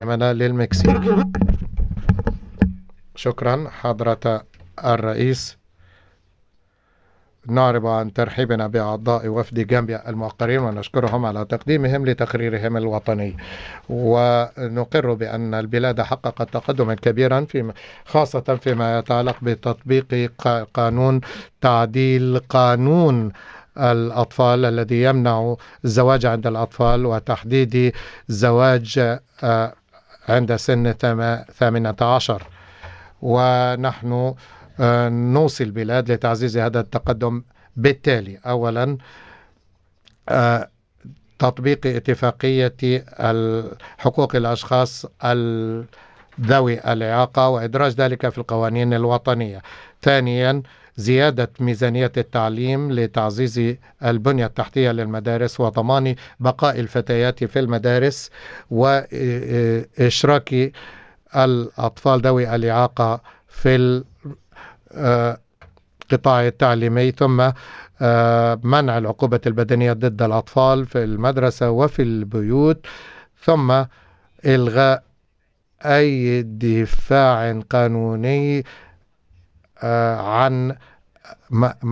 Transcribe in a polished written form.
العمالة للمكسيك. شكرا حضرة الرئيس. نعرب عن ترحيبنا بأعضاء وفد جامبيا الموقرين ونشكرهم على تقديمهم لتقريرهم الوطني، ونقر بأن البلاد حققت تقدما كبيرا خاصة فيما يتعلق بتطبيق قانون تعديل قانون الأطفال الذي يمنع الزواج عند الأطفال وتحديد زواج عند سن 18. ونحن نوصي البلاد لتعزيز هذا التقدم بالتالي: أولا تطبيق اتفاقية حقوق الأشخاص ذوي الإعاقة وإدراج ذلك في القوانين الوطنية. ثانيا زيادة ميزانية التعليم لتعزيز البنية التحتية للمدارس وضمان بقاء الفتيات في المدارس وإشراك الأطفال ذوي الإعاقة في القطاع التعليمي. ثم منع العقوبة البدنية ضد الأطفال في المدرسة وفي البيوت. ثم إلغاء أي دفاع قانوني عن